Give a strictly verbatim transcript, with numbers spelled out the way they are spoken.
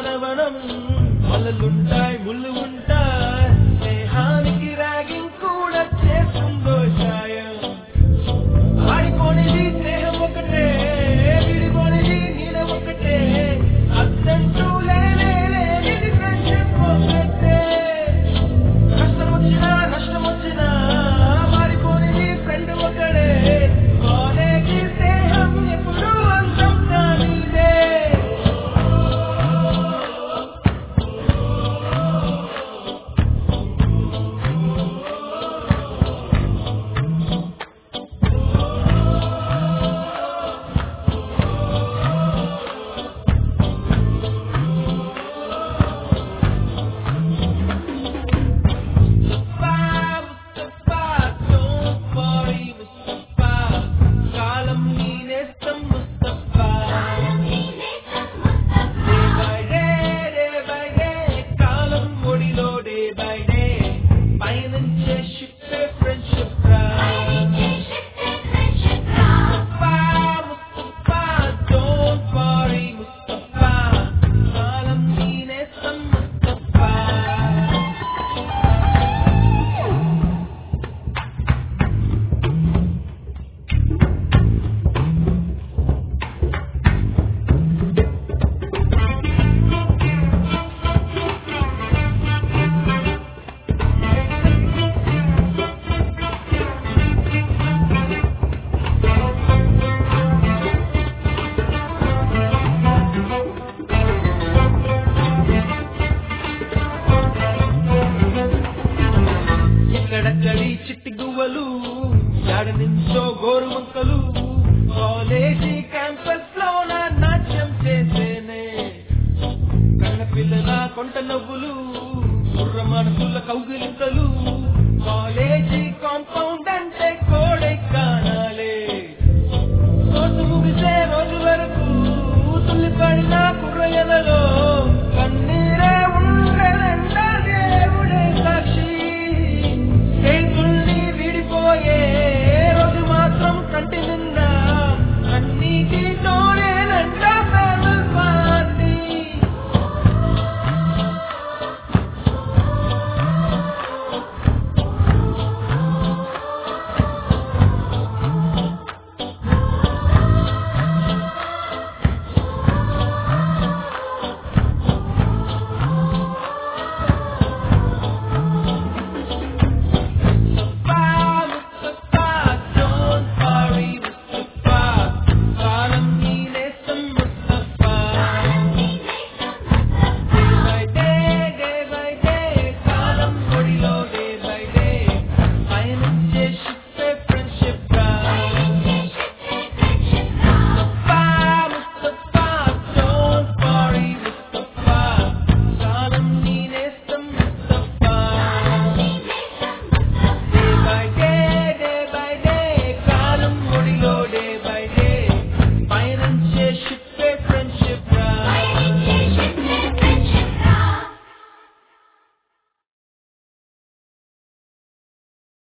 ఉద్యానవనం మల్లలుంటాయి ముళ్ళు ఉంటాయి స్నేహానికి ర్యాగింగ్ కూడా చేస్తుందో సాయం ఆడిపోనిది స్నేహం ఒకటే విడిపోనిది నీడ ఒకటే అద్దంటూ లేనే లేనిది ఫ్రెండ్షిప్ ఒకటే కష్టం వచ్చినా నష్టం వచ్చినా మారిపోనిది ఫ్రెండ్ ఒకడే కాలేజీ స్నేహం ఎప్పుడు అంతం కానిదే ఎక్కడక్కడి చిట్టి గువ్వలు యాడ నుంచో గోరు వంకలు కాలేజీ క్యాంపస్ లోన నాట్యం చేసేనే కన్న పిల్లల కొంట నవ్వులు కుర్ర మనసుల కౌగిలింతలు కాలేజీ కాంపౌండ్ అంటే కోడై కానాలే కోర్సు ముగిసే రోజు వరకు తుల్లి పడిన కుర్రయలలో